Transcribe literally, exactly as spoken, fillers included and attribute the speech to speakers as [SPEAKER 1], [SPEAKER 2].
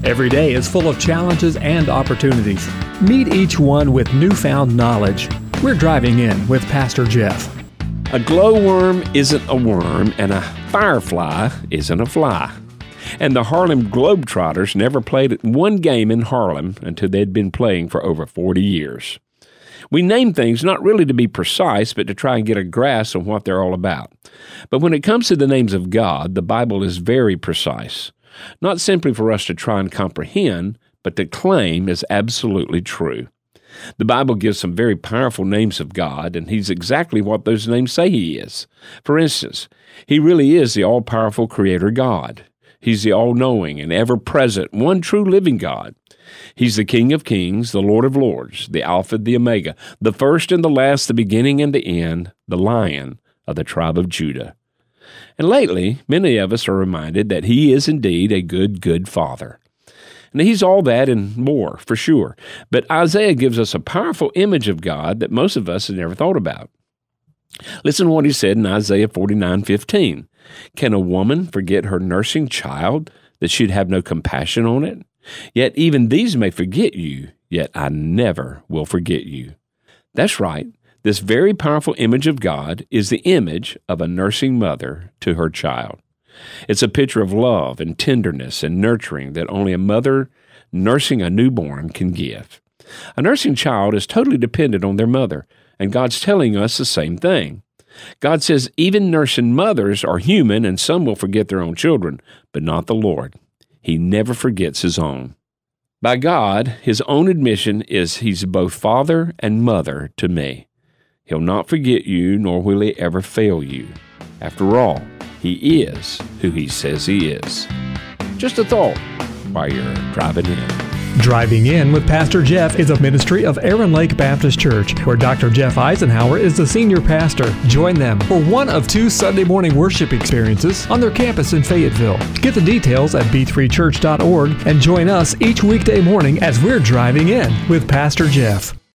[SPEAKER 1] Every day is full of challenges and opportunities. Meet each one with newfound knowledge. We're driving in with Pastor Jeff.
[SPEAKER 2] A glowworm isn't a worm, and a firefly isn't a fly. And the Harlem Globetrotters never played one game in Harlem until they'd been playing for over forty years. We name things not really to be precise, but to try and get a grasp on what they're all about. But when it comes to the names of God, the Bible is very precise. Not simply for us to try and comprehend, but to claim is absolutely true. The Bible gives some very powerful names of God, and He's exactly what those names say He is. For instance, He really is the all-powerful Creator God. He's the all-knowing and ever-present, one true living God. He's the King of kings, the Lord of lords, the Alpha, the Omega, the first and the last, the beginning and the end, the Lion of the tribe of Judah. And lately, many of us are reminded that He is indeed a good, good Father. And He's all that and more, for sure. But Isaiah gives us a powerful image of God that most of us have never thought about. Listen to what he said in Isaiah forty-nine fifteen. Can a woman forget her nursing child, that she'd have no compassion on it? Yet even these may forget you, yet I never will forget you. That's right. This very powerful image of God is the image of a nursing mother to her child. It's a picture of love and tenderness and nurturing that only a mother nursing a newborn can give. A nursing child is totally dependent on their mother, and God's telling us the same thing. God says even nursing mothers are human, and some will forget their own children, but not the Lord. He never forgets His own. By God, His own admission is He's both father and mother to me. He'll not forget you, nor will He ever fail you. After all, He is who He says He is. Just a thought while you're driving in.
[SPEAKER 1] Driving In with Pastor Jeff is a ministry of Aaron Lake Baptist Church, where Doctor Jeff Eisenhower is the senior pastor. Join them for one of two Sunday morning worship experiences on their campus in Fayetteville. Get the details at b three church dot org and join us each weekday morning as we're driving in with Pastor Jeff.